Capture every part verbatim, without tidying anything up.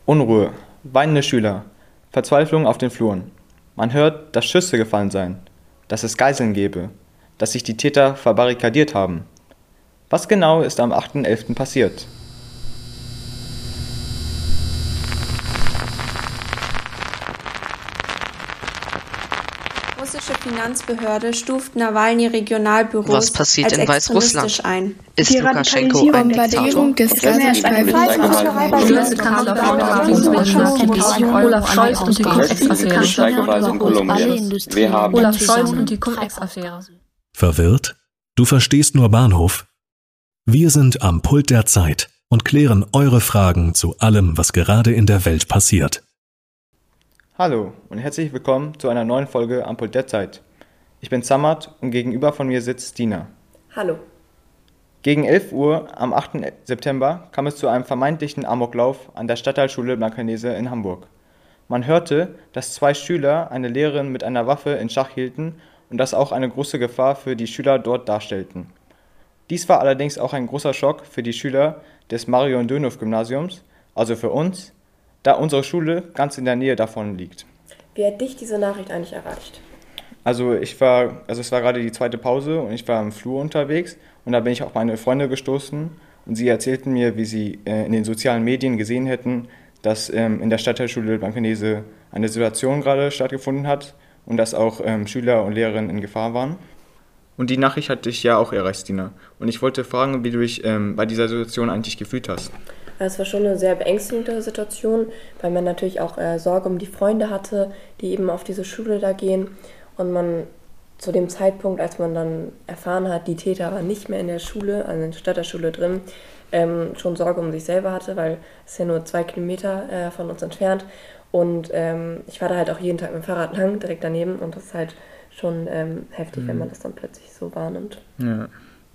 Unruhe, weinende Schüler, Verzweiflung auf den Fluren. Man hört, dass Schüsse gefallen seien, dass es Geiseln gebe, dass sich die Täter verbarrikadiert haben. Was genau ist am achten elften passiert? Die russische Finanzbehörde stuft Nawalny-Regionalbüros Was passiert als in Weißrussland? extremistisch ein. Ist Die Lukaschenko ein Bombardierung Diktator? des Gazastreifens. Olaf Scholz und die Cum-Ex-Affäre. Olaf Scholz und die Cum-Ex-Affäre. Verwirrt? Du verstehst nur Bahnhof? Wir sind am Pult der Zeit und klären eure Fragen zu allem, was gerade in der Welt passiert. Hallo und herzlich willkommen zu einer neuen Folge am Pult der Zeit. Ich bin Samad und gegenüber von mir sitzt Dina. Hallo. Gegen elf Uhr am achten September kam es zu einem vermeintlichen Amoklauf an der Stadtteilschule Blankenese in Hamburg. Man hörte, dass zwei Schüler eine Lehrerin mit einer Waffe in Schach hielten und das auch eine große Gefahr für die Schüler dort darstellten. Dies war allerdings auch ein großer Schock für die Schüler des Marion-Dönhoff-Gymnasiums, also für uns, da unsere Schule ganz in der Nähe davon liegt. Wie hat dich diese Nachricht eigentlich erreicht? Also ich war, also es war gerade die zweite Pause und ich war im Flur unterwegs und da bin ich auf meine Freunde gestoßen und sie erzählten mir, wie sie äh, in den sozialen Medien gesehen hätten, dass ähm, in der Stadtteilschule Blankenese eine Situation gerade stattgefunden hat und dass auch ähm, Schüler und Lehrerinnen in Gefahr waren. Und die Nachricht hat dich ja auch erreicht, Dina. Und ich wollte fragen, wie du dich ähm, bei dieser Situation eigentlich gefühlt hast. Es war schon eine sehr beängstigende Situation, weil man natürlich auch äh, Sorge um die Freunde hatte, die eben auf diese Schule da gehen. Und man zu dem Zeitpunkt, als man dann erfahren hat, die Täter waren nicht mehr in der Schule, also in der Stadtteilschule drin, ähm, schon Sorge um sich selber hatte, weil es ja nur zwei Kilometer äh, von uns entfernt. Und ähm, ich war da halt auch jeden Tag mit dem Fahrrad lang, direkt daneben. Und das ist halt schon ähm, heftig, mhm. wenn man das dann plötzlich so wahrnimmt. Ja.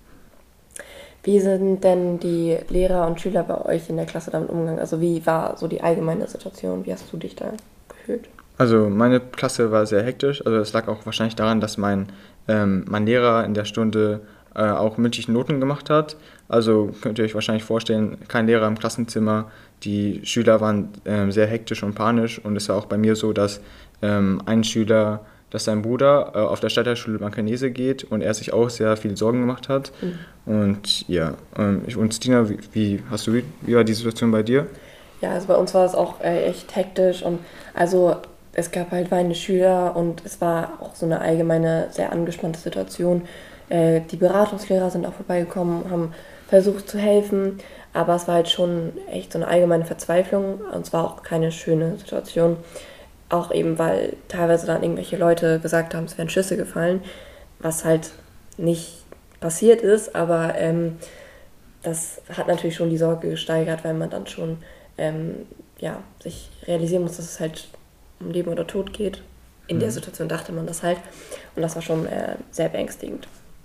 Wie sind denn die Lehrer und Schüler bei euch in der Klasse damit umgegangen? Also wie war so die allgemeine Situation? Wie hast du dich da gefühlt? Also meine Klasse war sehr hektisch. Also es lag auch wahrscheinlich daran, dass mein, ähm, mein Lehrer in der Stunde äh, auch mündliche Noten gemacht hat. Also könnt ihr euch wahrscheinlich vorstellen, kein Lehrer im Klassenzimmer. Die Schüler waren ähm, sehr hektisch und panisch. Und es war auch bei mir so, dass ähm, ein Schüler... dass sein Bruder äh, auf der Stadtteilschule Blankenese geht und er sich auch sehr viel Sorgen gemacht hat. Mhm. Und ja, ähm, ich, und Stina, wie, wie hast du, wie war die Situation bei dir? Ja, also bei uns war es auch äh, echt hektisch und also es gab halt weinende Schüler und es war auch so eine allgemeine, sehr angespannte Situation. Äh, die Beratungslehrer sind auch vorbeigekommen, haben versucht zu helfen, aber es war halt schon echt so eine allgemeine Verzweiflung und es war auch keine schöne Situation. Auch eben, weil teilweise dann irgendwelche Leute gesagt haben, es wären Schüsse gefallen, was halt nicht passiert ist, aber ähm, das hat natürlich schon die Sorge gesteigert, weil man dann schon ähm, ja, sich realisieren muss, dass es halt um Leben oder Tod geht. In mhm. der Situation dachte man das halt und das war schon äh, sehr beängstigend.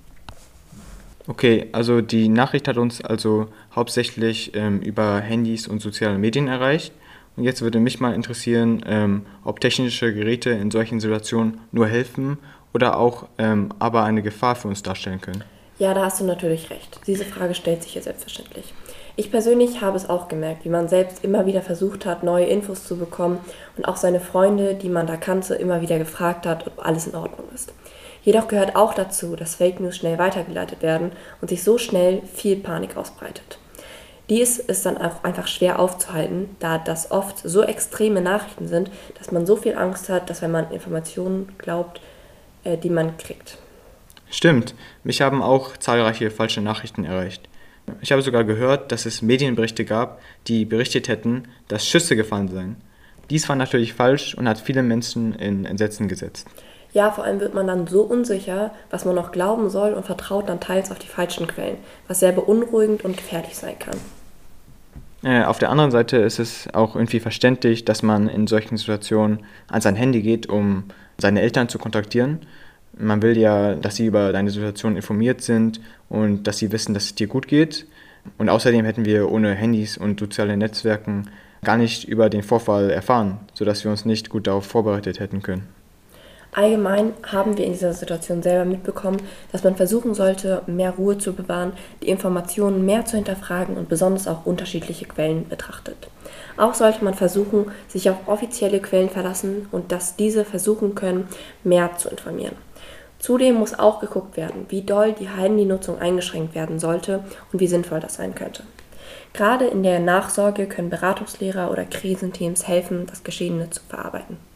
Okay, also die Nachricht hat uns also hauptsächlich ähm, über Handys und soziale Medien erreicht. Und jetzt würde mich mal interessieren, ähm, ob technische Geräte in solchen Situationen nur helfen oder auch ähm, aber eine Gefahr für uns darstellen können. Ja, da hast du natürlich recht. Diese Frage stellt sich ja selbstverständlich. Ich persönlich habe es auch gemerkt, wie man selbst immer wieder versucht hat, neue Infos zu bekommen und auch seine Freunde, die man da kannte, immer wieder gefragt hat, ob alles in Ordnung ist. Jedoch gehört auch dazu, dass Fake News schnell weitergeleitet werden und sich so schnell viel Panik ausbreitet. Dies ist dann auch einfach schwer aufzuhalten, da das oft so extreme Nachrichten sind, dass man so viel Angst hat, dass wenn man Informationen glaubt, äh, die man kriegt. Stimmt, mich haben auch zahlreiche falsche Nachrichten erreicht. Ich habe sogar gehört, dass es Medienberichte gab, die berichtet hätten, dass Schüsse gefallen seien. Dies war natürlich falsch und hat viele Menschen in Entsetzen gesetzt. Ja, vor allem wird man dann so unsicher, was man noch glauben soll und vertraut dann teils auf die falschen Quellen, was sehr beunruhigend und gefährlich sein kann. Äh, auf der anderen Seite ist es auch irgendwie verständlich, dass man in solchen Situationen an sein Handy geht, um seine Eltern zu kontaktieren. Man will ja, dass sie über deine Situation informiert sind und dass sie wissen, dass es dir gut geht. Und außerdem hätten wir ohne Handys und soziale Netzwerken gar nicht über den Vorfall erfahren, sodass wir uns nicht gut darauf vorbereitet hätten können. Allgemein haben wir in dieser Situation selber mitbekommen, dass man versuchen sollte, mehr Ruhe zu bewahren, die Informationen mehr zu hinterfragen und besonders auch unterschiedliche Quellen betrachtet. Auch sollte man versuchen, sich auf offizielle Quellen verlassen und dass diese versuchen können, mehr zu informieren. Zudem muss auch geguckt werden, wie doll die Handynutzung eingeschränkt werden sollte und wie sinnvoll das sein könnte. Gerade in der Nachsorge können Beratungslehrer oder Krisenteams helfen, das Geschehene zu verarbeiten.